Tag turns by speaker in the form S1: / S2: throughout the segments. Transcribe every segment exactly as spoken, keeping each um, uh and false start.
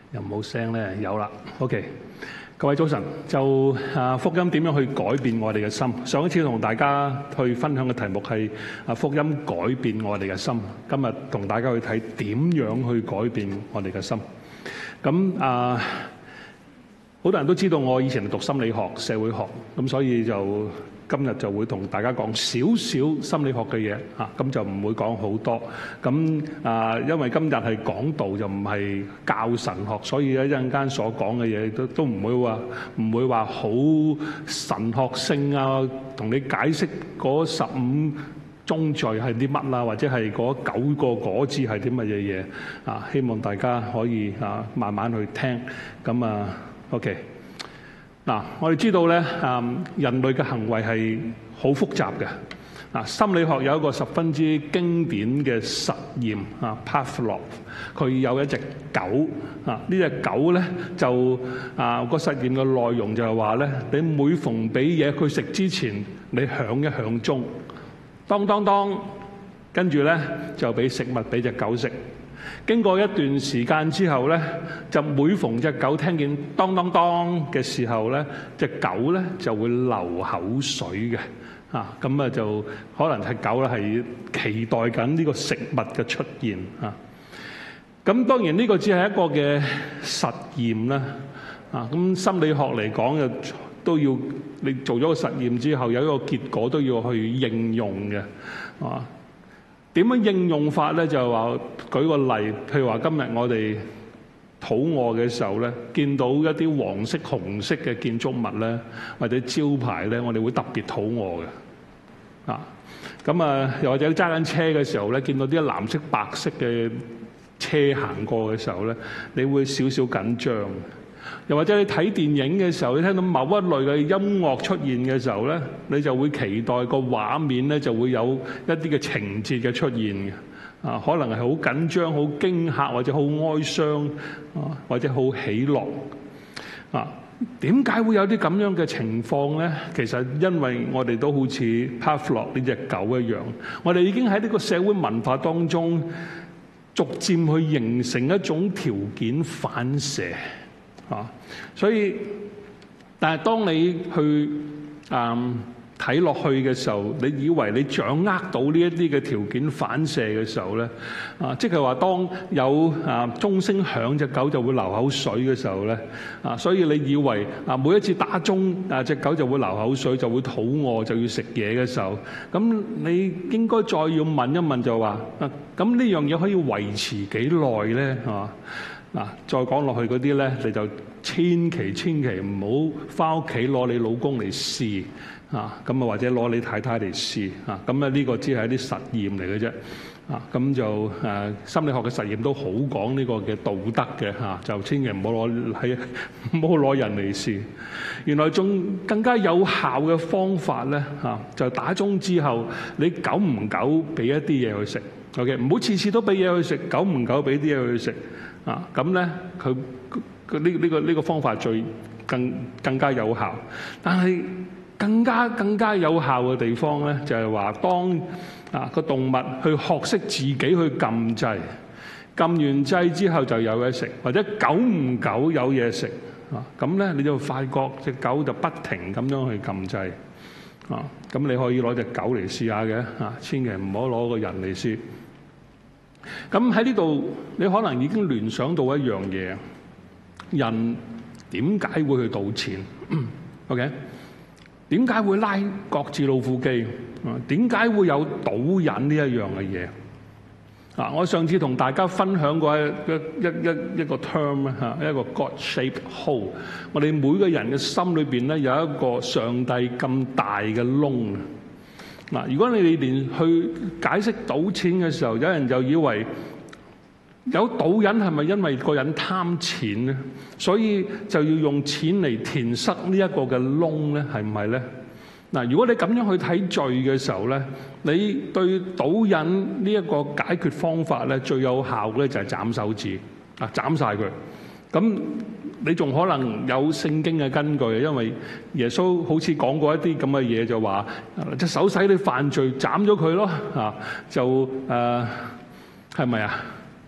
S1: 又冇聲咧，有啦。OK， 各位早晨。就啊，福音點樣去改變我哋嘅心？上一次同大家去分享嘅題目係啊，福音改變我哋嘅心。今日同大家去睇點樣去改變我哋嘅心。咁啊，好多人都知道我以前係讀心理學、社會學，咁所以就今日就會同大家講少少心理學嘅嘢嚇，咁就唔會講好多。咁啊，因為今日係講道，就唔係教神學，所以咧一陣間所講嘅嘢都都唔會話唔會話好神學性啊，同你解釋嗰十五宗罪係啲乜啦，或者係嗰九個果子係啲乜嘢嘢啊？希望大家可以啊慢慢去聽。咁啊 ，OK。嗱，我哋知道咧，啊，人類嘅行為係好複雜嘅。啊，心理學有一個十分之經典嘅實驗啊 Pavlov 佢有一隻狗啊，呢隻狗咧就啊個實驗嘅內容就係話咧，你每逢俾嘢佢食之前，你響一響鐘，當當當，跟住咧就俾食物俾隻狗食。經過一段時間之後咧，就每逢隻狗聽見當當當嘅時候咧，隻狗咧就會流口水嘅，啊，咁啊就可能係狗咧係期待緊呢個食物嘅出現啊。咁當然呢個只係一個嘅實驗啦，啊，咁心理學嚟講就都要你做咗個實驗之後有一個結果都要去應用嘅，啊。點樣應用法咧？就係話舉個例，譬如話今日我哋肚餓嘅時候咧，見到一啲黃色、紅色嘅建築物咧，或者招牌咧，我哋會特別肚餓嘅。啊，咁啊，又或者揸緊車嘅時候咧，見到啲藍色、白色嘅車行過嘅時候咧，你會少少緊張。又或者你睇電影嘅時候，你聽到某一類嘅音樂出現嘅時候咧，你就會期待個畫面咧就會有一啲嘅情節嘅出現嘅，啊，可能係好緊張、好驚嚇，或者好哀傷，啊，或者好喜樂，啊，點解會有啲咁樣嘅情況咧？其實因為我哋都好似 Pavlov 呢隻狗一樣，我哋已經喺呢個社會文化當中逐漸去形成一種條件反射。啊，所以，但係當你去誒睇落去嘅時候，你以為你掌握到呢一啲嘅條件反射嘅時候咧，啊，即係話當有啊鐘聲響，隻狗就會流口水嘅時候咧，啊，所以你以為啊每一次打鐘啊隻狗就會流口水，就會肚餓，就要食嘢嘅時候，咁你應該再要問一問就話啊，咁呢樣嘢可以維持幾耐咧？啊？嗱，再講落去嗰啲咧，你就千祈千祈唔好翻屋企攞你老公嚟試啊，咁啊或者攞你太太嚟試啊，咁啊呢個只係一啲實驗嚟嘅啫啊，咁就誒心理學嘅實驗都好講呢個嘅道德嘅嚇，就千祈唔好攞喺唔好攞人嚟試。原來仲更加有效嘅方法咧嚇，就打鐘之後，你久唔久俾一啲嘢去食 ，OK， 唔好次次都俾嘢去食，久唔久俾啲嘢去食。啊，咁咧佢佢呢呢個呢個方法最更更加有效，但係更加更加有效嘅地方咧，就係話當啊個動物去學識自己去撳掣，撳完掣之後就有嘢食，或者久唔久有嘢食啊，咁咧你就發覺隻狗就不停咁樣去撳掣啊，咁你可以攞隻狗嚟試下嘅啊，千祈唔好攞個人嚟試。咁喺呢度，你可能已經聯想到一樣嘢：人點解會去賭錢 ？OK？ 點解會拉各自老虎機？啊，點解會有賭癮呢一樣嘅嘢？啊，我上次同大家分享過一一一一一個 term 嚇，一個 God-shaped hole。我哋每個人嘅心裏邊咧有一個上帝咁大嘅窿。嗱，如果你哋連去解釋賭錢嘅時候，有人就以為有賭癮係咪因為個人貪錢咧，所以就要用錢嚟填塞呢一個嘅窿咧？係唔係咧？嗱，如果你咁樣去睇罪嘅時候咧，你對賭癮呢一個解決方法咧，最有效咧就係斬手指啊，斬晒佢。咁你仲可能有聖經嘅根據，因為耶穌好似講過一啲咁嘅嘢，就話隻手使你犯罪，斬咗佢咯，啊，就誒係咪啊？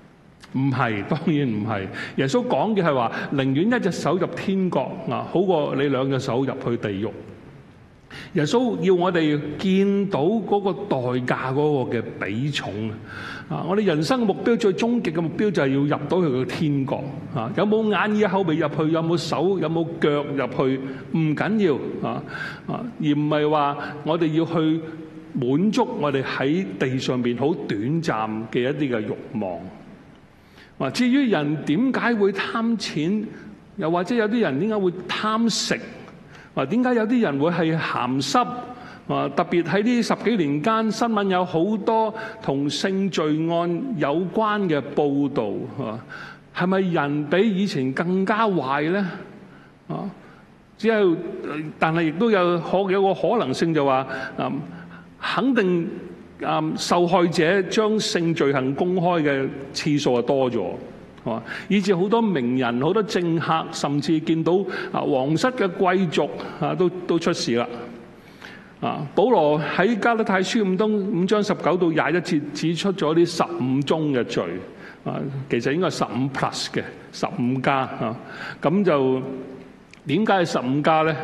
S1: 唔係，當然唔係。耶穌講嘅係話，寧願一隻手入天國啊，好過你兩隻手入去地獄。耶穌要我哋見到嗰個代價嗰個嘅比重啊！我哋人生嘅目標最終極嘅目標就係要入到佢嘅天國啊！有冇眼耳口鼻入去？有冇手？有冇腳入去？唔緊要啊啊！而唔係話我哋要去滿足我哋喺地上邊好短暫嘅一啲嘅慾望。啊，至於人點解會貪錢，又或者有啲人點解會貪食？話點解有啲人會係鹹濕？啊，特別喺呢十幾年間，新聞有好多同性罪案有關嘅報導。啊，係咪人比以前更加壞咧？啊，只係，但係亦都有可有個可能性就話，啊，肯定啊受害者將性罪行公開嘅次數係多咗。以至好多名人、好多政客，甚至見到啊皇室嘅貴族啊，都都出事啦。啊，保羅喺加拉太書五章五章十九到廿一節指出咗呢十五宗嘅罪。啊，其實應該係十五 plus 嘅，十五加啊。咁就點解係十五加咧？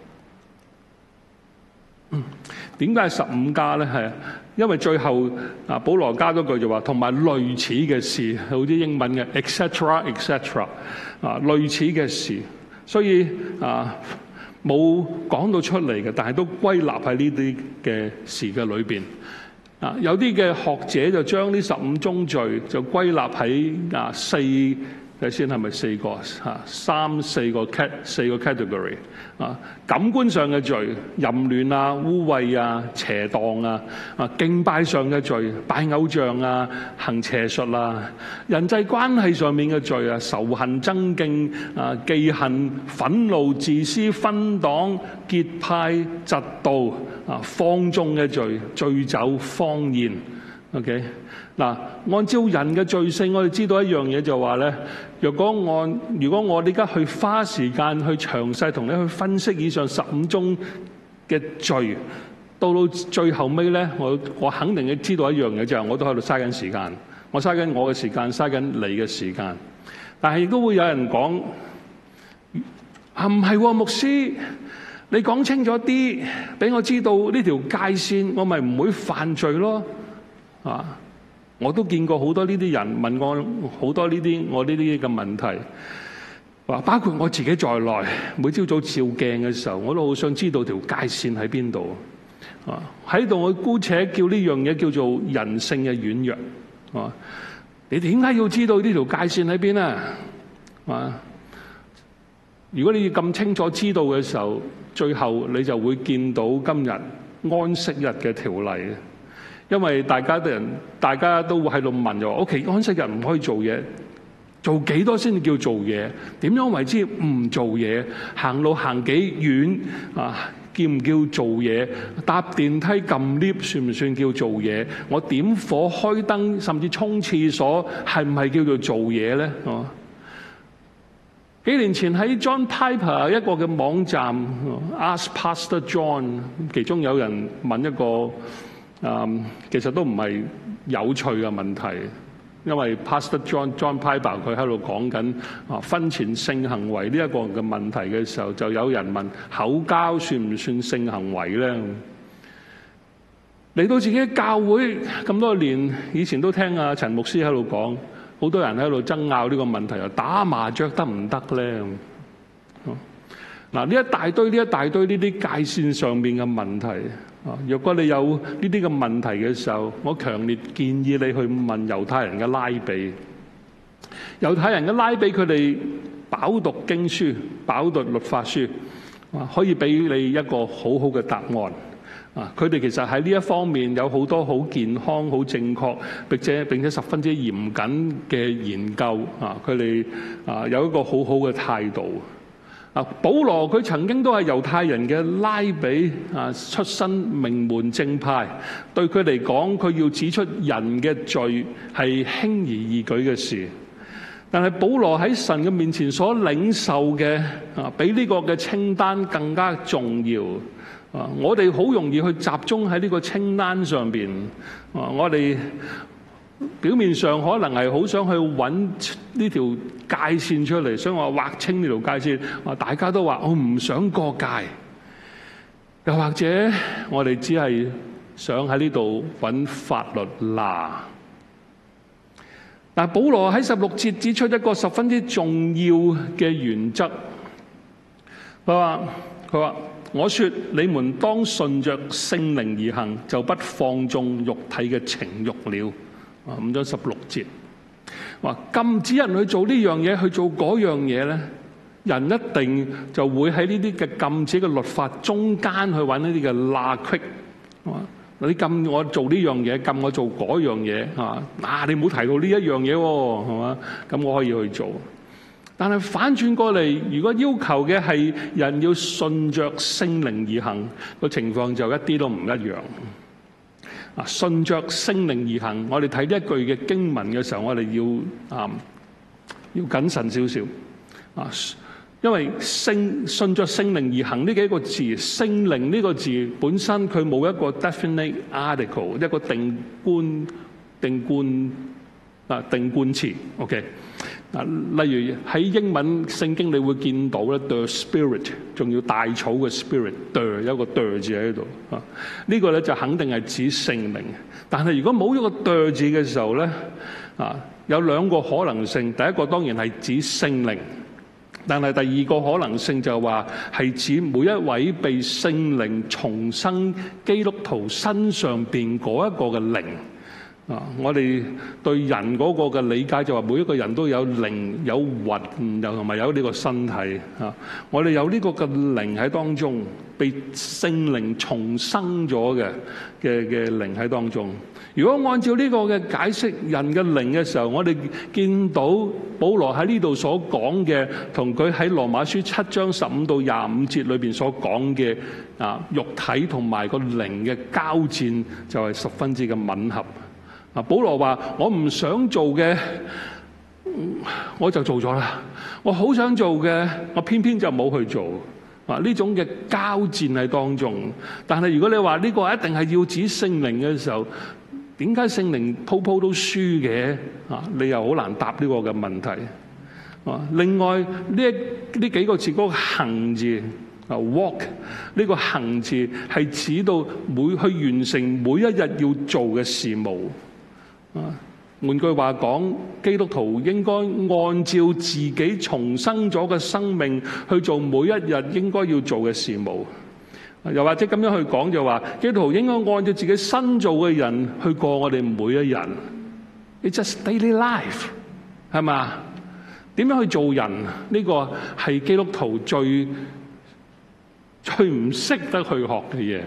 S1: 嗯，點解係十五加咧？係因為最後啊，保羅加咗句就話，同埋類似嘅事，好似英文嘅 et cetera et cetera 啊，類似嘅事，所以啊冇講到出嚟嘅，但係都歸納喺呢啲嘅事嘅裏邊啊。有啲嘅學者就將呢十五宗罪就歸納喺啊四。睇先係咪四個嚇？三四個 cat 四個 category 啊，感官上嘅罪，淫亂啊、污穢啊、邪蕩啊，啊敬拜上嘅罪，拜偶像啊、行邪術啊，人際關係上面嘅罪啊，仇恨、爭競啊、忌恨、憤怒、自私、分黨、結派、嫉妒啊、放縱嘅罪，醉酒、荒宴。OK， 嗱，按照人嘅罪性，我哋知道一樣嘢就話咧，若果按如果我哋而家去花時間去詳細同你去分析以上十五宗嘅罪，到到最後尾咧，我我肯定要知道一樣嘢就係，我都喺度嘥緊時間，我嘥緊我嘅時間，嘥緊你嘅時間。但係亦都會有人講，啊唔係喎，牧師，你講清楚啲，俾我知道呢條界線，我咪唔會犯罪咯。啊！我都見過好多呢啲人問我好多呢啲我呢啲嘅問題，話包括我自己在內，每朝早照鏡嘅時候，我都好想知道條界線喺邊度。啊！喺度我姑且叫呢樣嘢叫做人性嘅軟弱。啊！你點解要知道呢條界線喺邊啊？啊！如果你咁清楚知道嘅時候，最後你就會見到今日安息日嘅條例。因為大家的人，大家都會喺度問就話：O K，安息日唔可以做嘢，做幾多先至叫做嘢？點樣為之唔做嘢？行路行幾遠啊？叫唔叫做嘢？搭電梯撳 lift 算唔算叫做嘢？我點火開燈，甚至沖廁所，係唔係叫做做嘢咧？哦、啊，幾年前喺 John Piper 一個嘅網站 Ask Pastor John， 其中有人問一個。Um, 其實都唔係有趣嘅問題，因為 Pastor John John Piper 佢喺度講緊啊婚前性行為呢一個嘅問題嘅時候，就有人問口交算唔算性行為咧？嚟到自己教會咁多年，以前都聽阿陳牧師喺度講，好多人喺度爭拗呢個問題，又打麻雀得唔得咧？嗱，呢一大堆呢一大堆呢啲界線上面嘅問題。啊！若果你有呢啲嘅問題嘅時候，我強烈建議你去問猶太人嘅拉比。猶太人嘅拉比佢哋飽讀經書、飽讀律法書，啊，可以俾你一個好好嘅答案。啊，佢哋其實喺呢一方面有好多好健康、好正確，並且並且十分之嚴謹嘅研究。啊，佢哋啊有一個好好嘅態度。啊，保羅佢曾經都係猶太人嘅拉比啊，出身名門正派。對佢嚟講，佢要指出人嘅罪係輕而易舉嘅事。但係保羅喺神嘅面前所領受嘅啊，比呢個嘅清單更加重要。啊，我哋好容易去集中喺呢個清單上邊。啊，我哋表面上可能係好想去揾呢條界線出嚟，想話劃清呢條界線，話大家都話我唔想過界，又或者我哋只係想喺呢度揾法律罅。但保羅喺十六節指出一個十分之重要嘅原則，佢話佢話我說你們當順着聖靈而行，就不放縱肉體嘅情慾了。啊，五章十六節話禁止人去做呢樣嘢，去做嗰樣嘢咧，人一定就會喺呢啲嘅禁止嘅律法中間去揾呢啲嘅罅隙。你禁我做呢樣嘢，禁我做嗰樣嘢，係嘛？啊，你唔好提到呢一樣嘢喎，係嘛？咁我可以去做。但係反轉過嚟，如果要求嘅係人要順着聖靈而行，個情況就一啲都唔一樣。啊，順着聖靈而行，我哋睇呢一句嘅經文嘅時候，我哋要啊要謹慎少少啊。因為聖順着聖靈而行呢幾個字，聖靈呢個字本身佢冇一個 definite article， 一個定冠定冠啊定冠詞 ，OK 啊，例如喺英文聖經你會見到咧 the spirit， 仲要大草嘅 spirit，the 有一個 the 字喺度啊，呢個咧就肯定係指聖靈。但係如果冇咗個 the 字嘅時候咧啊，有兩個可能性，第一個當然係指聖靈。但係第二個可能性就係話係指每一位被聖靈重生基督徒身上邊嗰一個嘅靈啊！我哋對人嗰個嘅理解就話每一個人都有靈、有魂，又同埋有呢個身體啊！我哋有呢個嘅靈喺當中，被聖靈重生咗嘅嘅嘅靈喺當中。如果按照呢個嘅解釋人嘅靈嘅時候，我哋見到保羅喺呢度所講嘅，同佢喺羅馬書七章十五到廿五節裏邊所講嘅啊，肉體同埋個靈嘅交戰就係十分之嘅吻合。啊，保羅話：我唔想做嘅，我就做咗啦；我好想做嘅，我偏偏就冇去做。啊，呢種嘅交戰喺當中。但係如果你話呢個一定係要指聖靈嘅時候，點解聖靈鋪鋪都輸嘅？啊，你又好難答呢個嘅問題。啊，另外呢一呢幾個字嗰個行字啊 walk 呢個行字係指到每去完成每一日要做嘅事務。啊，換句話講，基督徒應該按照自己重生咗嘅生命去做每一日應該要做嘅事務。又或者咁樣去講就話，基督徒應該按照自己新造嘅人去過我哋每一日。It's just daily life， 係嘛？點樣去做人？呢個係基督徒最最唔識得去學嘅嘢。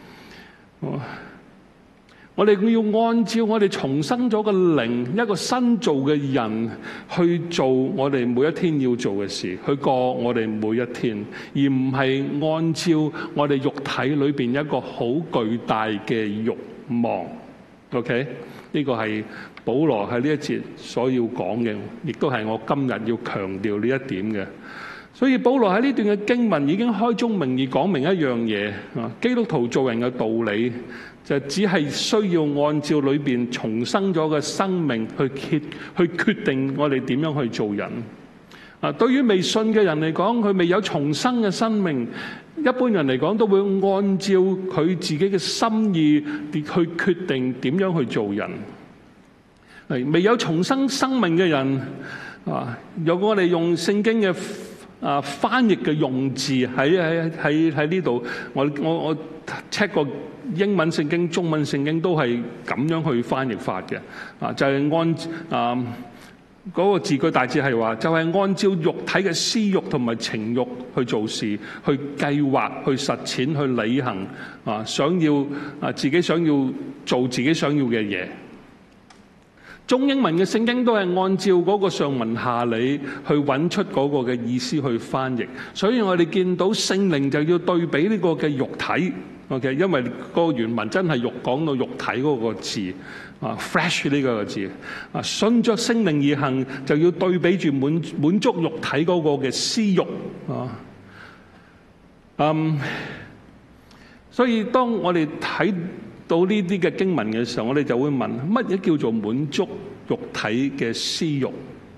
S1: 我哋要按照我哋重生咗嘅靈，一個新造嘅人去做我哋每一天要做嘅事，去過我哋每一天，而唔係按照我哋肉體裏邊一個好巨大嘅慾望。OK， 呢個係保羅喺呢一節所要講嘅，亦都係我今日要強調呢一點嘅。所以保羅喺呢段嘅經文已經開宗明義講明一樣嘢啊，基督徒做人嘅道理就只係需要按照裏邊重生咗嘅生命去決去決定我哋點樣去做人啊。對於未信嘅人嚟講，佢未有重生嘅生命，一般人嚟講都會按照佢自己嘅心意去決定點樣去做人。係未有重生生命嘅人啊，如果我哋用聖經嘅啊翻譯嘅用字喺喺喺喺呢度，我我我 check 過英文聖經、中文聖經都係咁樣去翻譯法嘅啊，就係、是、按啊嗰、那個字句大致係話，就係、是、按照肉體嘅私慾同埋情慾去做事、去計劃、去實踐、去履行啊，想要啊自己想要做自己想要嘅嘢。中英文嘅聖經都係按照嗰個上文下理去揾出嗰個嘅意思去翻譯，所以我哋見到聖靈就要對比呢個嘅肉體 ，OK， 因為個原文真係肉講到肉體嗰個字啊 ，flesh 呢個字啊，順着聖靈而行就要對比住滿滿足肉體嗰個嘅私慾啊，嗯，所以當我哋睇到呢啲嘅經文嘅時候，我哋就會問乜嘢叫做滿足肉體嘅私慾？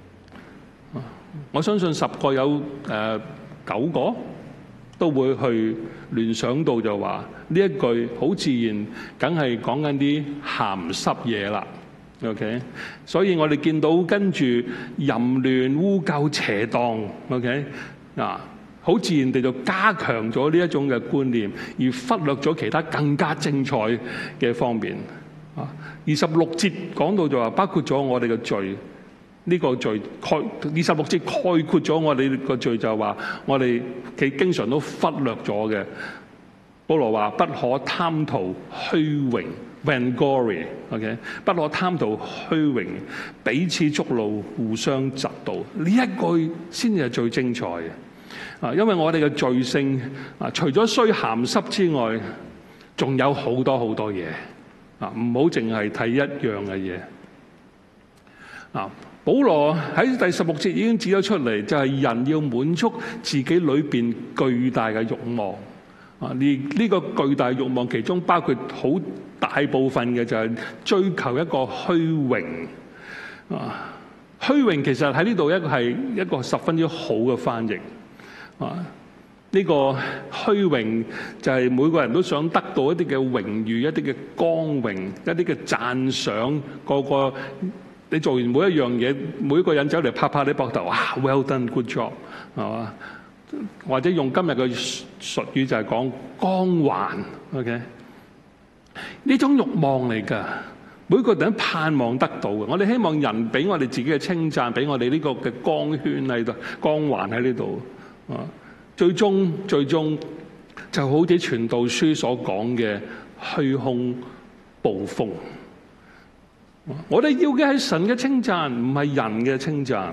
S1: 我相信十個有誒、呃、九個都會去聯想到就話呢一句好自然，梗係講緊啲鹹濕嘢啦。OK， 所以我哋見到跟住淫亂、污垢、邪蕩 ，OK 啊，好自然地就加強咗呢一種嘅觀念，而忽略咗其他更加精彩嘅方面。啊，二十六節講到就話，包括咗我哋嘅罪，呢、這個罪概二十六節概括咗我哋個罪，就係話我哋其經常都忽略咗嘅。保羅話不可貪圖虛榮。Vainglory，OK， 不可貪圖虛榮，彼此觸怒，互相嫉妒。呢一句先至係最精彩嘅啊！因為我哋嘅罪性啊，除咗衰鹹濕之外，仲有好多好多嘢啊！唔好淨係睇一樣嘅嘢啊！保羅喺第十六節已經指咗出嚟，就係人要滿足自己裏邊巨大嘅慾望啊！呢呢個巨大慾望，其中包括好大部分嘅就係追求一個虛榮啊！虛榮其實喺呢度一個係一個十分之好嘅翻譯啊！呢個虛榮就係每個人都想得到一啲嘅榮譽、一啲嘅光榮、一啲嘅讚賞。個個你做完每一樣嘢，每一個人走嚟拍拍你膊頭，哇 ，well done，good job， 係嘛？或者用今日嘅術語就係講光環 ，OK？ 呢種慾望嚟㗎，每個人盼望得到嘅。我哋希望人俾我哋自己嘅稱讚，俾我哋呢個嘅光圈喺度，光環喺呢度啊。最終最終就好似傳道書所講嘅虛空暴風。我哋要嘅係神嘅稱讚，唔係人嘅稱讚。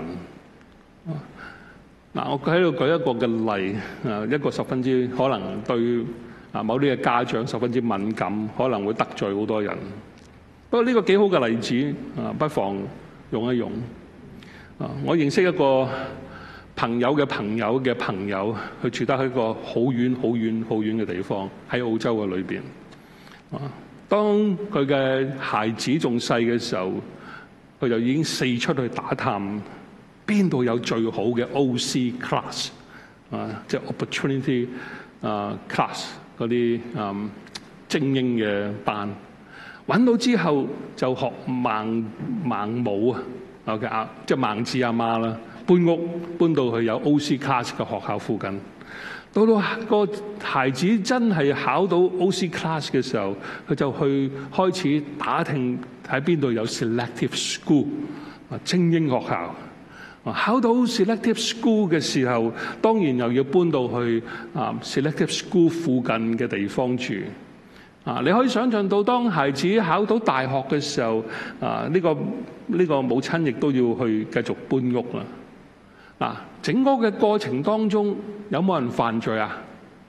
S1: 嗱，我喺度舉一個嘅例，啊，一個十分之可能對啊某啲嘅家長十分之敏感，可能會得罪好多人。不過呢個幾好嘅例子，啊，不妨用一用。啊，我認識一個朋友嘅朋友嘅朋友，佢住得喺一個好遠、好遠、好遠嘅地方，喺澳洲嘅裏邊。啊，當佢嘅孩子仲細嘅時候，佢就已經四出去打探。邊度有最好嘅 O C class 啊，即係 opportunity 啊 class 嗰啲啊精英嘅班，揾到之後就學盲盲舞啊 ，OK 啊，即係盲子阿媽啦，搬屋搬到去有 O C class 嘅學校附近。到到個孩子真係考到 O C class 嘅時候，佢就去開始打聽喺邊度有 selective school 啊，精英學校。考到 selective school 嘅時候，當然又要搬到去啊 selective school 附近嘅地方住。啊，你可以想象到，當孩子考到大學嘅時候，啊呢個呢個母親亦都要去繼續搬屋啦。嗱，整個嘅過程當中，有冇人犯罪啊？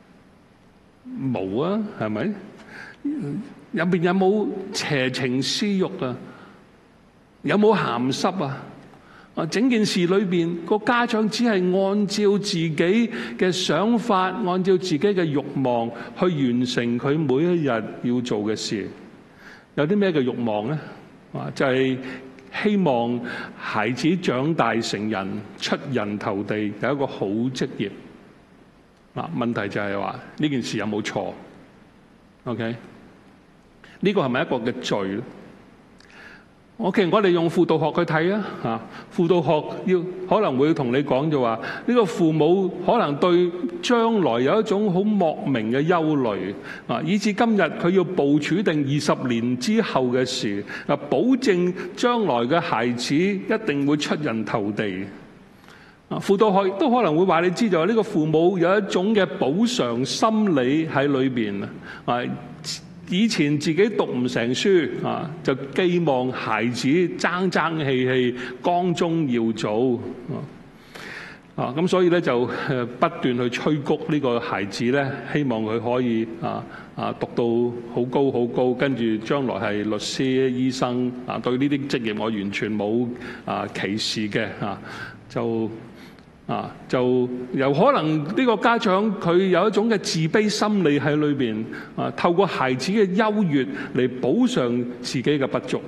S1: 冇啊，係咪？入邊有冇邪情私慾啊？有冇鹹濕啊？啊！整件事裏邊，個家長只係按照自己嘅想法，按照自己嘅慾望去完成佢每一日要做嘅事。有啲咩嘅慾望咧？啊，就係希望孩子長大成人，出人頭地，有一個好職業。嗱，問題就係話呢件事有冇錯 ？OK， 呢個係咪一個嘅罪？OK， 我哋用輔導學去睇啊，嚇輔導學要可能會同你講就話，呢個父母可能對將來有一種好莫名嘅憂慮啊，以至今日佢要部署定二十年之後嘅事啊，保證將來嘅孩子一定會出人頭地啊。輔導學都可能會話你知，就係呢個父母有一種嘅補償心理喺裏邊啊。以前自己讀唔成書啊，就寄望孩子爭爭氣氣、光宗耀祖啊，咁所以咧就誒不斷去催谷呢個孩子咧，希望佢可以啊啊讀到好高好高，跟住將來係律師、醫生啊。對呢啲職業我完全冇啊歧視嘅啊，就啊，就有可能呢個家長佢有一種嘅自卑心理喺裏邊啊，透過孩子嘅優越嚟補償自己嘅不足。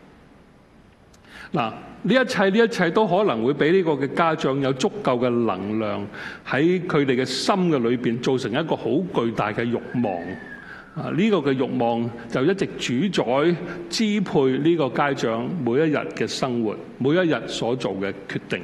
S1: 嗱，呢一切呢一切都可能會俾呢個嘅家長有足夠嘅能量喺佢哋嘅心嘅裏邊造成一個好巨大嘅慾望啊！呢個嘅慾望就一直主宰支配呢個家長每一日嘅生活，每一日所做嘅決定。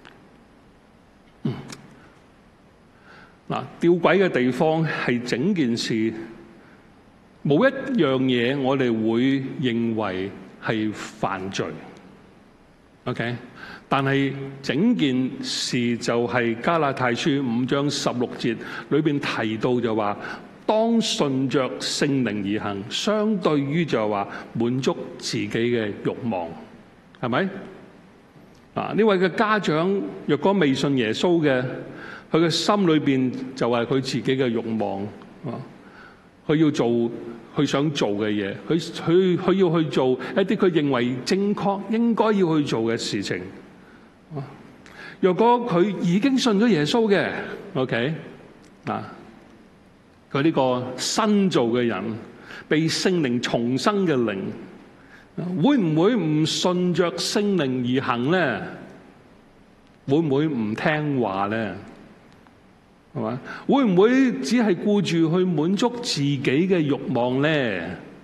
S1: 嗱，吊詭嘅地方係整件事冇一樣嘢我哋會認為係犯罪 ，OK？ 但係整件事就係加拉太書五章十六節裏邊提到就話，當順着聖靈而行，相對於就話滿足自己嘅慾望，係咪？啊！呢位嘅家長若果未信耶穌嘅，佢嘅心裏邊就係佢自己嘅慾望啊！佢要做佢想做嘅嘢，佢佢佢要去做一啲佢認為正確應該要去做嘅事情。啊！若果佢已經信咗耶穌嘅 ，OK 啊？佢呢個新造嘅人，被聖靈重生嘅靈。會唔會唔順着聖靈而行呢？會唔會唔聽話呢？係嘛？會唔會只係顧住去滿足自己嘅慾望呢？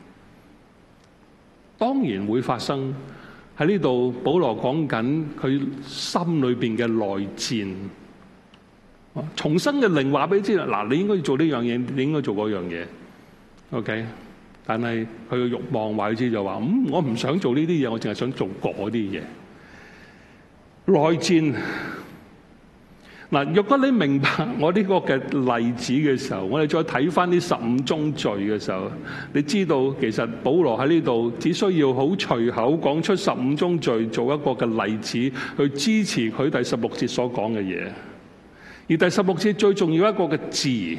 S1: 當然會發生。喺呢度，保羅講緊佢心裏邊嘅內戰。重生嘅靈話俾你知啦，嗱，你應該要做呢樣嘢，你應該做嗰樣嘢。OK。但係佢嘅慾望話佢知就話，嗯，我唔想做呢啲嘢，我淨係想做嗰啲嘢。內戰嗱，若果你明白我呢個嘅例子嘅時候，我哋再睇翻呢十五宗罪嘅時候，你知道其實保羅喺呢度只需要好隨口講出十五宗罪，做一個嘅例子去支持佢第十六節所講嘅嘢。而第十六節最重要一個嘅字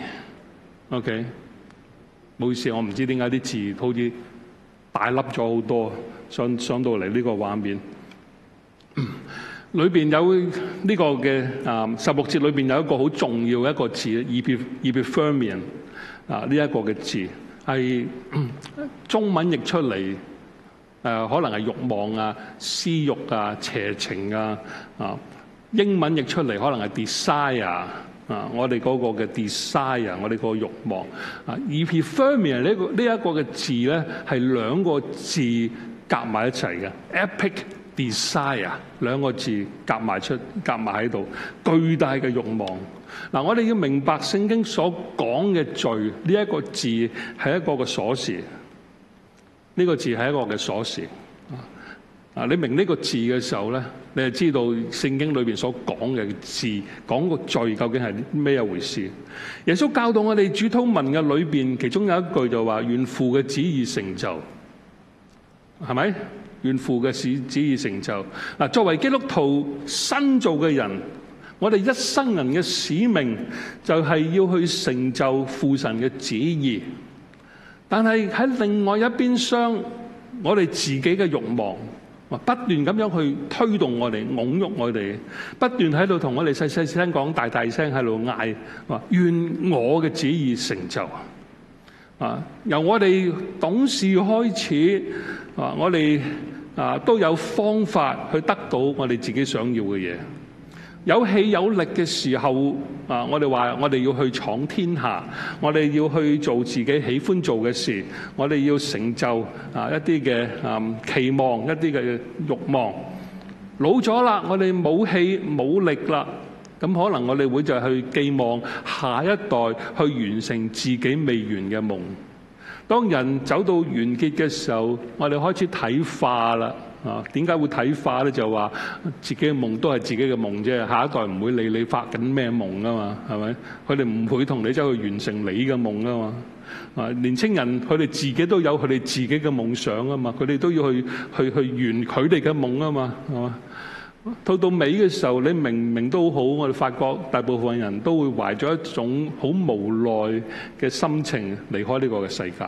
S1: ，OK。冇意思，我唔知點解啲字好似大粒咗好多，上上到嚟呢個畫面，裏邊有呢個嘅啊十六節裏邊有一個好重要嘅一個字 epithermion 啊，呢一個嘅字係中文譯出嚟誒、呃，可能係慾望啊、私慾啊、邪情啊啊，英文譯出嚟可能係 desire。啊！我哋嗰個嘅 desire， 我哋個慾望啊 epithermion 呢個呢一個嘅字咧，係兩個字夾埋一齊嘅 epic desire 兩個字夾埋出夾埋喺度，巨大嘅慾望。嗱、啊，我哋要明白聖經所講嘅罪呢一個字係一個嘅鎖匙，呢、這個字係一個嘅鎖匙。啊！你明呢個字嘅時候咧，你就知道聖經裏邊所講嘅字，講個罪究竟係咩一回事。耶穌教導我哋主禱文嘅裏邊，其中有一句就話：願父嘅旨意成就，係咪？願父嘅旨旨意成就。嗱，作為基督徒新造嘅人，我哋一生人嘅使命就係要去成就父神嘅旨意。但係喺另外一邊廂，我哋自己嘅慾望。不斷咁樣去推動我哋，擁喐我哋，不斷喺度同我哋細細聲講，大大聲喺度嗌，話願我嘅旨意成就。啊，由我哋懂事開始，啊，我哋啊都有方法去得到我哋自己想要嘅嘢。有氣有力嘅時候，啊，我哋話我哋要去闖天下，我哋要去做自己喜歡做嘅事，我哋要成就啊一啲嘅啊期望，一啲嘅慾望。老咗啦，我哋冇氣冇力啦，咁可能我哋會就去寄望下一代去完成自己未完嘅夢。當人走到完結嘅時候，我哋開始睇化啦。啊，點解會睇化咧？就話自己嘅夢都係自己嘅夢啫，下一代唔會理你發緊咩夢噶嘛，係咪？佢哋唔會同你走去完成你嘅夢噶嘛。啊，年青人佢哋自己都有佢哋自己嘅夢想啊嘛，佢哋都要去去去圓佢哋嘅夢啊嘛，係嘛？到到尾嘅時候，你明明都好，我哋發覺大部分人都會懷咗一種好無奈嘅心情離開呢個嘅世界。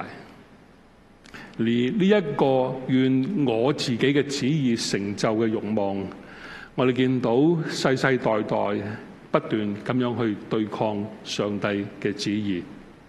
S1: 而呢一個願我自己嘅旨意成就嘅慾望， 我哋見到世世代代不斷咁樣去對抗上帝嘅旨意。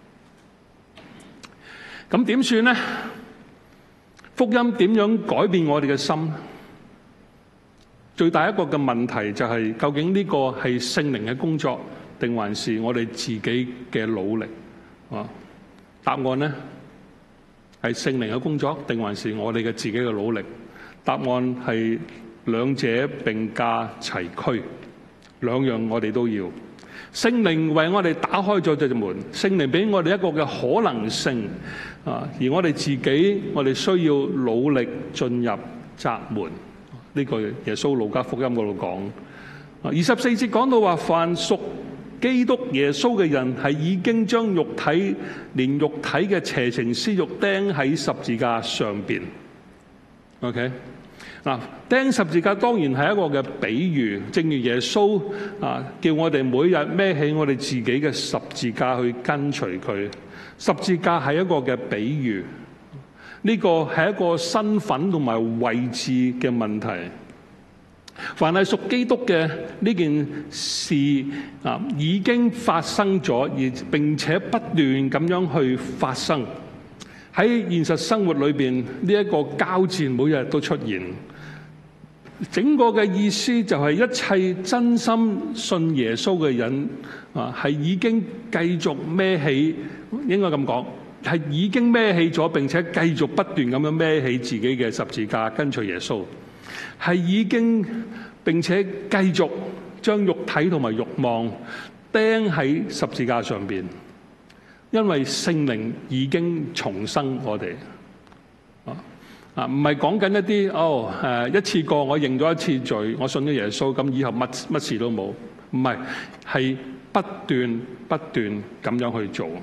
S1: 咁點算呢？福音點樣改變我哋嘅心？最大一個嘅問題就係，究竟呢個係聖靈嘅工作，定還是我哋自己嘅努力？啊，答案呢係聖靈嘅工作，定還是我哋嘅自己嘅努力？答案係兩者並駕齊驅，兩樣我哋都要。聖靈為我哋打開咗這門，聖靈俾我哋一個嘅可能性啊，而我哋自己，我哋需要努力進入窄門。呢個耶穌路加福音嗰度講，二十四節講到話，凡屬基督耶穌嘅人，係已經將肉體連肉體嘅邪情私慾釘喺十字架上邊。OK。嗱，釘十字架當然係一個嘅比喻，正如耶穌啊叫我哋每日孭起我哋自己嘅十字架去跟隨佢。十字架係一個嘅比喻，呢個係一個身份同埋位置嘅問題。凡係屬基督嘅呢件事啊，已經發生咗，而並且不斷咁樣去發生喺現實生活裏邊，呢一個交戰每日都出現。整個嘅意思就係一切真心信耶穌嘅人啊，係已經繼續孭起，應該咁講，係已經孭起咗，並且繼續不斷咁樣孭起自己嘅十字架跟隨耶穌，係已經並且繼續將肉體同埋慾望釘喺十字架上邊，因為聖靈已經重生我哋。啊，唔係講緊一啲哦誒，一次過我認咗一次罪，我信咗耶穌，咁以後乜乜事都冇。唔係，係不斷不斷咁樣去做。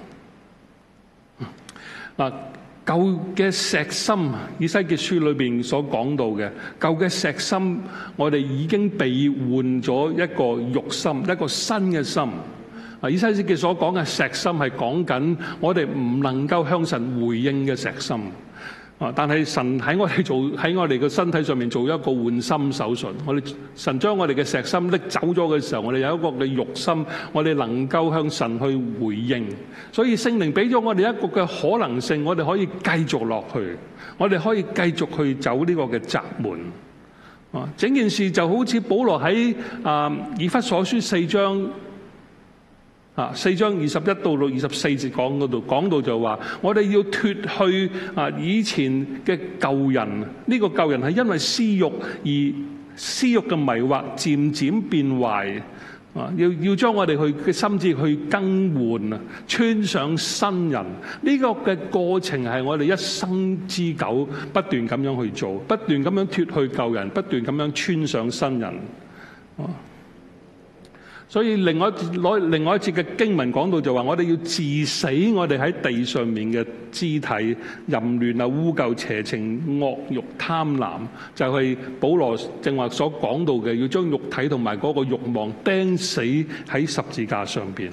S1: 嗱，舊嘅石心，以西結書裏邊所講到嘅舊嘅石心，我哋已經被換咗一個肉心，一個新嘅心。啊，以西結所講嘅石心係講緊我哋唔能夠向神回應嘅石心。啊！但係神喺我哋做喺我哋嘅身體上面做一個換心手術，我哋神將我哋嘅石心拎走咗嘅時候，我哋有一個嘅肉心，我哋能夠向神去回應。所以聖靈俾咗我哋一個嘅可能性，我哋可以繼續落去，我哋可以繼續去走呢個嘅窄門。啊！整件事就好似保羅喺啊以弗所書四章。啊，四章二十一到到二十四節講嗰度講到就話，我哋要脫去啊以前嘅舊人，呢、這個舊人係因為私慾而私慾嘅迷惑漸漸變壞。啊，要要將我哋去嘅心智去更換啊，穿上新人。呢、這個嘅過程係我哋一生之久不斷咁樣去做，不斷咁樣脫去舊人，不斷咁樣穿上新人。啊。所以另外攞另外一節嘅經文講到就話，我哋要治死我哋喺地上面嘅肢體，淫亂啊、污垢、邪情、惡慾、貪婪，就係、是、保羅正話所講到嘅，要將肉體同埋嗰個慾望釘死喺十字架上邊。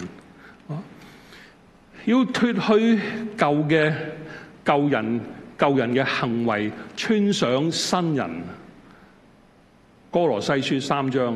S1: 要脫去舊嘅舊人舊人嘅行為，穿上新人。歌羅西書三章。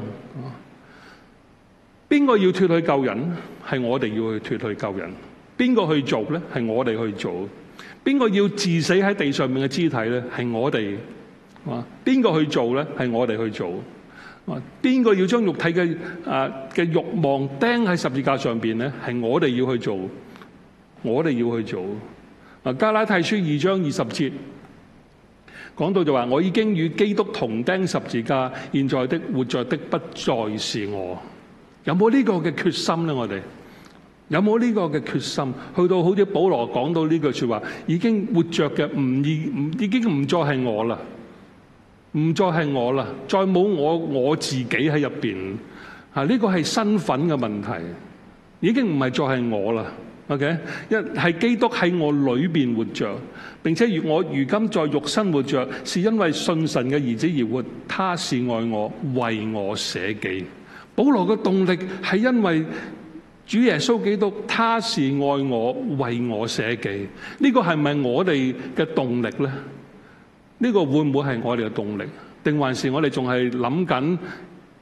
S1: 邊個要脫去舊人？係我哋要去脫去舊人。邊個去做呢？係我哋去做。邊個要治死喺地上面嘅肢體呢？係我哋。啊，邊個去做呢？係我哋去做。啊，邊個要將肉體嘅啊嘅慾望釘喺十字架上邊呢？係我哋要去做。我哋要去做。啊，加拉太書二章二十節講到就話：我已經與基督同釘十字架，現在的活着的不再是我。有冇呢個嘅決心咧？我哋有冇呢個嘅決心？去到好似保羅講到呢句說話，已經活着嘅唔已唔已經唔再係我啦，唔再係我啦，再冇我我自己喺入邊啊！呢個係身份嘅問題，已經唔係再係我啦。OK， 一係基督喺我裏邊活着，並且如我如今在肉身活着，是因為信神嘅兒子而活。他是愛我，為我捨己。保羅嘅動力係因為主耶穌基督，他是愛我，為我捨己。呢個係咪我哋嘅動力呢？呢個會唔會係我哋嘅動力？定還是我哋仲係諗緊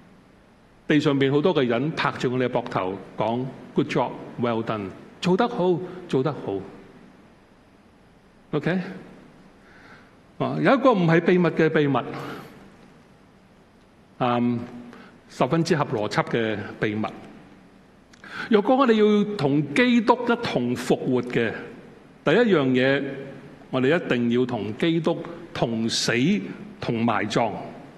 S1: 地上邊好多個人拍住我哋嘅膊頭講 Good job, well done， 做得好，做得好。OK， 啊，有一個唔係秘密嘅秘密，嗯，十分之合邏輯嘅秘密。若果我哋要同基督一同復活嘅，第一樣嘢，我哋一定要同基督同死同埋葬。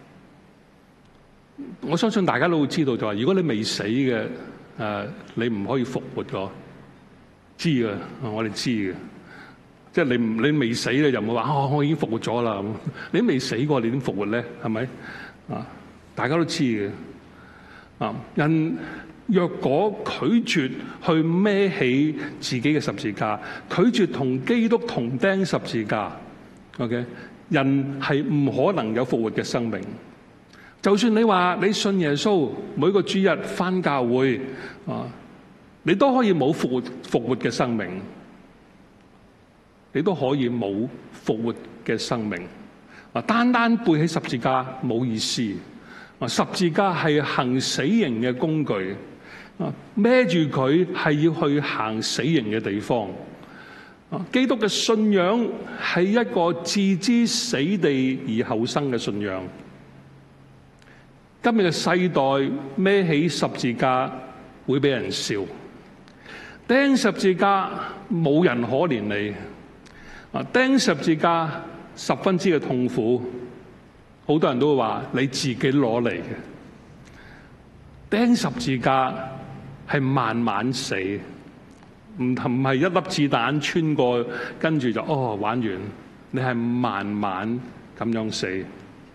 S1: 我相信大家都會知道，就係如果你未死嘅，誒，你唔可以復活㗎。知嘅，我哋知嘅。即係你唔你未死咧，就唔會話哦，我已經復活咗啦。你未死過，你點復活咧？係咪啊？大家都知嘅。啊，人若果拒絕去孭起自己嘅十字架，拒絕同基督同釘十字架 ，OK， 人係唔可能有復活嘅生命。就算你話你信耶穌，每個主日返教會啊，你都可以冇復活復活嘅生命，你都可以冇復活嘅生命。啊，單單背起十字架冇意思。啊，十字架係行死刑嘅工具。啊，孭住佢係要去行死刑嘅地方。啊，基督嘅信仰係一個置之死地而後生嘅信仰。今日嘅世代孭起十字架會俾人笑，釘十字架冇人可憐你。啊，釘十字架十分之嘅痛苦，好多人都會話你自己攞嚟嘅。釘十字架係慢慢死，唔唔係一粒子彈穿過，跟住就哦玩完。你係慢慢咁樣死。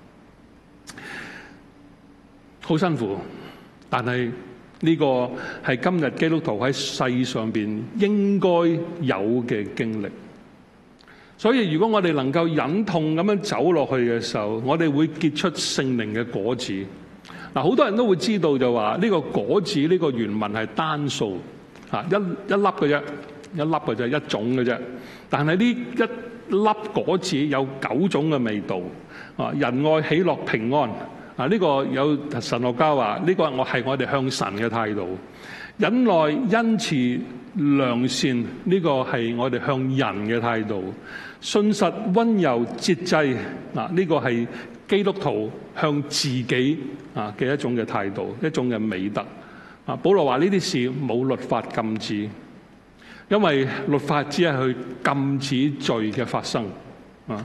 S1: 好辛苦，但係呢個係今日基督徒喺世上邊應該有嘅經歷。所以如果我哋能夠忍痛咁樣走落去嘅時候，我哋會結出聖靈嘅果子。嗱，好多人都會知道就話呢個果子呢個原文係單數，嚇一一粒嘅啫，一粒嘅啫，一種嘅啫。但係呢一粒果子有九種嘅味道，啊，仁愛、喜樂、平安。啊！呢個有神學家話，呢個我係我哋向神嘅態度；忍耐、恩慈、良善，呢個係我哋向人嘅態度；信實、溫柔、節制，嗱，呢個係基督徒向自己啊嘅一種嘅態度，一種嘅美德。啊，保羅話呢啲事冇律法禁止，因為律法只係去禁止罪嘅發生啊。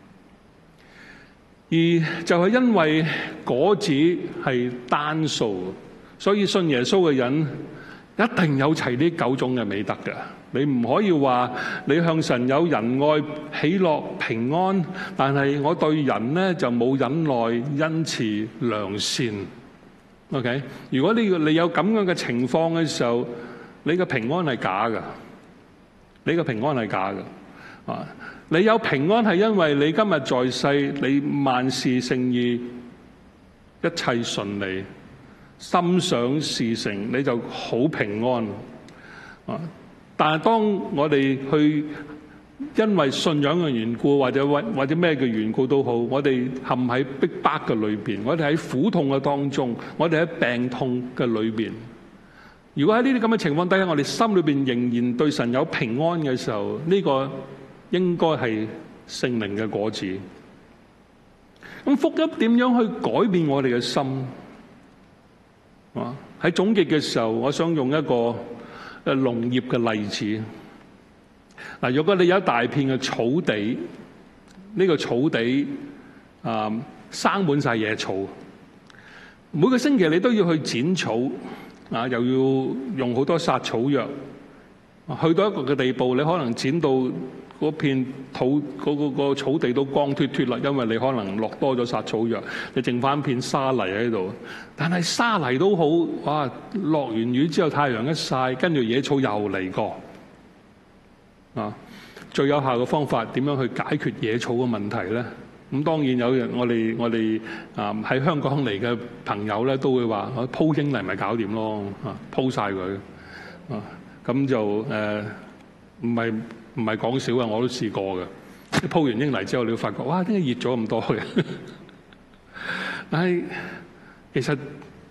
S1: 而就係因為果子係單數，所以信耶穌嘅人一定有齊呢九種嘅美德嘅。你唔可以話你向神有仁愛、喜樂、平安，但係我對人呢就冇忍耐、恩慈、良善。OK， 如果你你有咁樣嘅情況嘅時候，你嘅平安係假嘅，你嘅平安係假嘅啊！你有平安係因為你今日在世，你萬事勝意，一切順利，心想事成，你就好平安啊！但係當我哋去因為信仰嘅緣故，或者或或者咩嘅緣故都好，我哋陷喺逼迫嘅裏邊，我哋喺苦痛嘅當中，我哋喺病痛嘅裏邊。如果喺呢啲咁嘅情況底下，我哋心裏邊仍然對神有平安嘅時候，呢個應該係聖靈嘅果子。咁福音點樣去改變我哋嘅心？啊，喺總結嘅時候，我想用一個誒農業嘅例子。嗱，如果你有一大片嘅草地，呢個草地啊生滿晒野草，每個星期你都要去剪草，啊，又要用好多殺草藥，去到一個嘅地步，你可能剪到嗰片土嗰個個草地都光脫脫啦，因為你可能落多咗殺草藥，你剩翻片沙泥喺度。但係沙泥都好，哇！落完雨之後，太陽一曬，跟住野草又嚟過。啊，最有效嘅方法點樣去解決野草嘅問題咧？咁當然有人，我哋我哋啊喺香港嚟嘅朋友咧，都會話：我鋪英泥咪搞掂咯，啊鋪晒佢，啊咁就誒唔係唔係講笑啊！我都試過嘅，鋪完英泥之後，你會發覺哇，點解熱咗咁多嘅？但係其實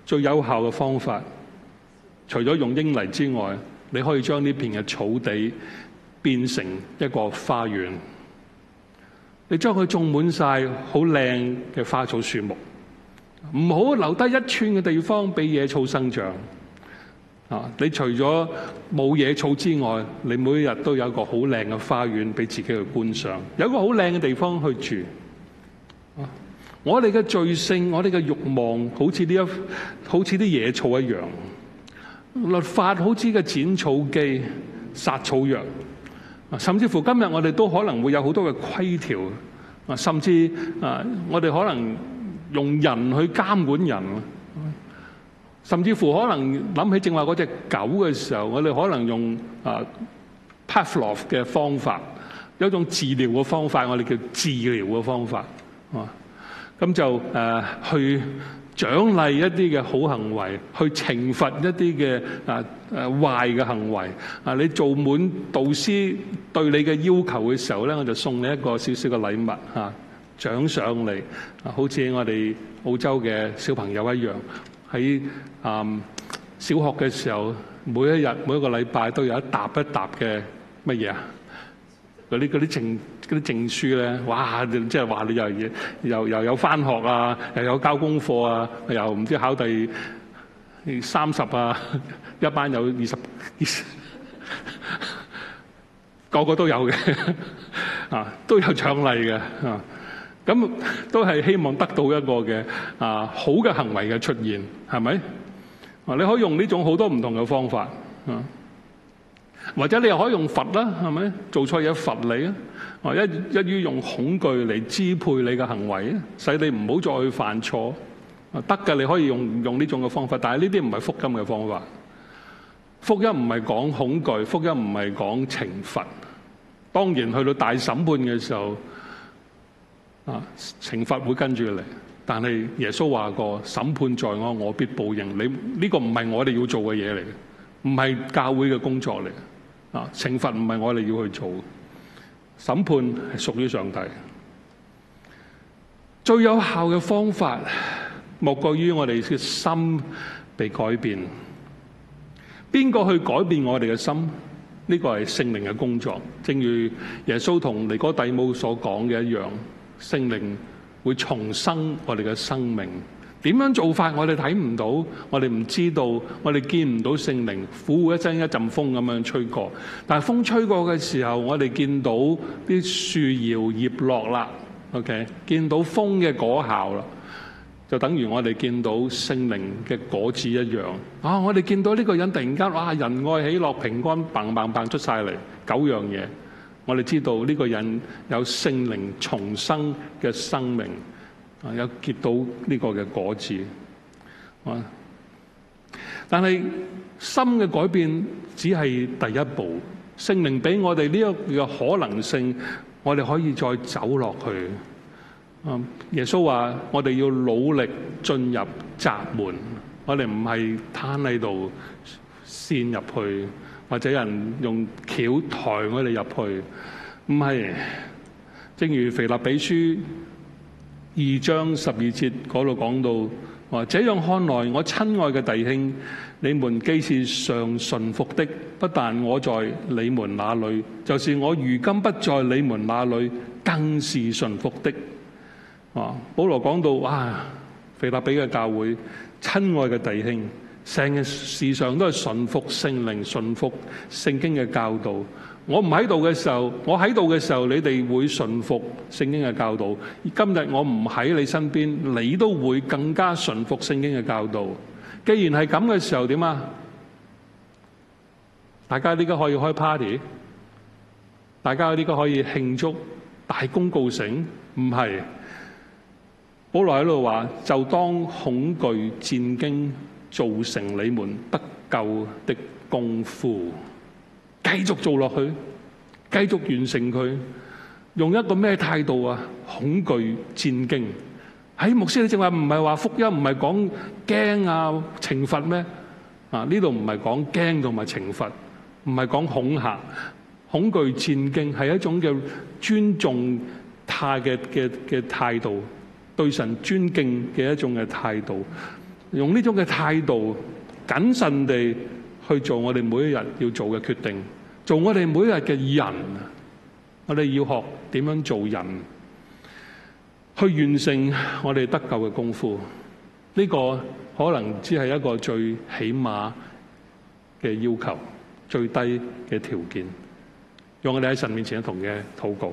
S1: 最有效嘅方法，除咗用英泥之外，你可以將呢片嘅草地變成一個花園。你將佢種滿晒好靚嘅花草樹木，唔好留低一寸嘅地方俾野草生長。啊！你除咗冇野草之外，你每日都有一個好靚嘅花園俾自己去觀賞，有一個好靚嘅地方去住。啊！我哋嘅罪性，我哋嘅慾望，好似呢一好似啲野草一樣。律法好似嘅剪草機、殺草藥。甚至乎今日我哋都可能會有好多嘅規條。啊！甚至啊，我哋可能用人去監管人。甚至乎可能諗起正話嗰隻狗嘅時候，我哋可能用啊 Pavlov 嘅方法，有一種治療嘅方法，我哋叫治療嘅方法啊。咁就誒去獎勵一啲嘅好行為，去懲罰一啲嘅啊誒壞嘅行為啊。你做滿導師對你嘅要求嘅時候咧，我就送你一個少少嘅禮物啊，獎賞你啊，好似我哋澳洲嘅小朋友一樣。喺啊、嗯、小學嘅時候，每一日每一個禮拜都有一沓一沓嘅乜嘢啊？嗰啲嗰啲證嗰啲證書咧，哇！即係話你又又又有返學啊，又有交功課啊，又唔知考第三十啊，一班有二十二十，個個都有嘅啊，都有獎勵嘅啊。咁都係希望得到一個嘅啊好嘅行為嘅出現，係咪？啊，你可以用呢種好多唔同嘅方法啊，或者你又可以用罰啦，係咪？做錯嘢罰你啊！啊，一一於用恐懼嚟支配你嘅行為啊，使你唔好再去犯錯啊。得嘅，你可以用用呢種嘅方法，但係呢啲唔係福音嘅方法。福音唔係講恐懼，福音唔係講懲罰。當然去到大審判嘅時候。啊！懲罰會跟住嚟，但係耶穌話過：審判在我，我必報應。你呢個唔係我哋要做嘅嘢嚟嘅，唔係教會嘅工作嚟。啊！懲罰唔係我哋要去做，審判係屬於上帝。最有效嘅方法，莫過於我哋嘅心被改變。邊個去改變我哋嘅心？呢個係聖靈嘅工作。正如耶穌同尼哥底母所講嘅一樣。聖靈會重生我哋嘅生命，點樣做法我哋睇唔到，我哋唔知道，我哋見唔到聖靈，呼一陣一陣風咁樣吹過。但係風吹過嘅時候，我哋見到啲樹搖葉落啦 ，OK， 見到風嘅果效啦，就等於我哋見到聖靈嘅果子一樣。啊，我哋見到呢個人突然間哇，仁愛喜樂平安嘭嘭嘭出晒嚟，九樣嘢。我哋知道呢個人有聖靈重生嘅生命，啊，有結到呢個嘅果子，啊，但係心嘅改變只係第一步，聖靈俾我哋呢一個可能性，我哋可以再走落去。啊，耶穌話：我哋要努力進入窄門，我哋唔係攤喺度陷入去。或者人用橋抬我哋入去，唔係。正如腓立比書二章十二節嗰度講到，話這樣看來，我親愛嘅弟兄，你們既是常順服的，不但我在你們那裏，就是我如今不在你們那裏，更是順服的。啊，保羅講到，哇，腓立比嘅教會，親愛嘅弟兄。成日時常都係順服聖靈、順服聖經嘅教導。我唔喺度嘅時候，我喺度嘅時候，你哋會順服聖經嘅教導。今日我唔喺你身邊，你都會更加順服聖經嘅教導。既然係咁嘅時候，點啊？大家呢個可以開 party， 大家呢個可以慶祝大功告成，唔係。保羅喺度話：就當恐懼戰驚。造成你們得救的功夫，繼續做落去，繼續完成佢。用一個咩態度啊？恐懼戰驚。喺牧師，你正話唔係話福音唔係講驚啊懲罰咩？啊，呢度唔係講驚同埋懲罰，唔係講恐嚇。恐懼戰驚係一種嘅尊重態嘅嘅嘅態度，對神尊敬嘅一種嘅態度。 用呢種嘅態度，謹慎地去做我哋每一日要做嘅決定，做我哋每一日嘅人。我哋要學點樣做人，去完成我哋得救嘅功夫。呢個可能只係一個最起碼嘅要求，最低嘅條件。讓我哋喺神面前一同嘅禱告。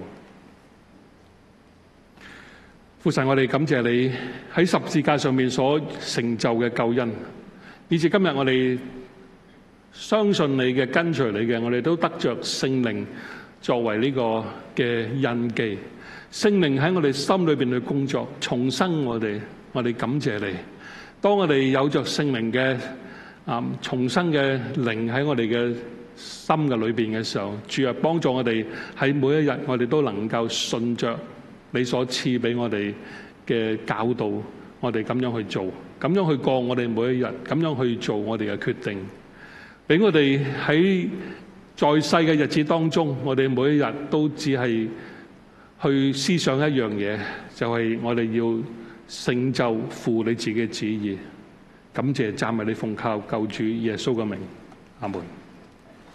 S1: 父神，我哋感謝你喺十字架上面所成就嘅救恩，以至今日我哋相信你嘅、跟隨你嘅，我哋都得着聖靈作為呢個嘅印記。聖靈喺我哋心裏邊去工作，重生我哋。我哋感謝你。當我哋有着聖靈嘅啊重生嘅靈喺我哋嘅心嘅裏邊嘅時候，主啊，幫助我哋喺每一日，我哋都能夠順着你所賜俾我哋嘅教導，我哋咁樣去做，咁樣去過我哋每一日，咁樣去做我哋嘅決定，俾我哋喺在世嘅日子當中，我哋每一日都只係去思想一樣嘢，就係我哋要成就父你自己嘅旨意。感謝讚美你，奉靠救主耶穌嘅名，阿門。